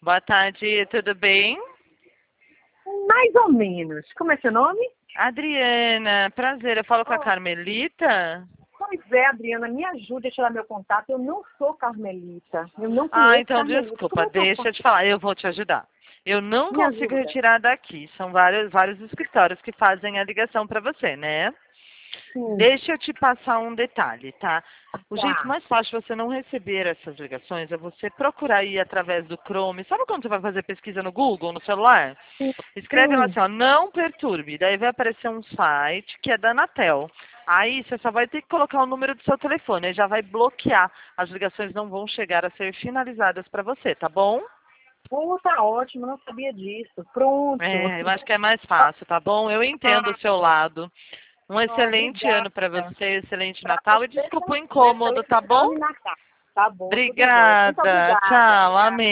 Boa tarde, tudo bem? Mais ou menos. Como é seu nome? Adriana, prazer, eu falo com a Oh, Carmelita. pois é, Adriana, me ajude a tirar meu contato. Eu não sou Carmelita. Eu não Ah, conheço então Carmelita. Como desculpa, é que eu deixa faço? eu te falar, eu vou te ajudar. Eu não Me consigo ajuda. retirar daqui, são vários escritórios que fazem a ligação para você, né? Sim, Deixa eu te passar um detalhe, tá? O jeito tá. mais fácil de você não receber essas ligações é você procurar aí através do Chrome. Sabe quando você vai fazer pesquisa no Google, no celular? Sim, Escreve lá sim. assim, ó, não perturbe. Daí vai aparecer um site que é da Anatel. Aí você só vai ter que colocar o número do seu telefone, aí já vai bloquear. As ligações não vão chegar a ser finalizadas para você, tá bom? Pô, tá ótimo, não sabia disso. Pronto. É, eu acho que é mais fácil, tá bom? Eu entendo o seu lado. Um excelente Obrigada. ano para você, excelente Para Natal e você desculpa o também. incômodo, Excelente tá bom? ano e Natal. Tá bom, tudo jóia. Muito Obrigada. obrigada. Tchau. Obrigada. Amém.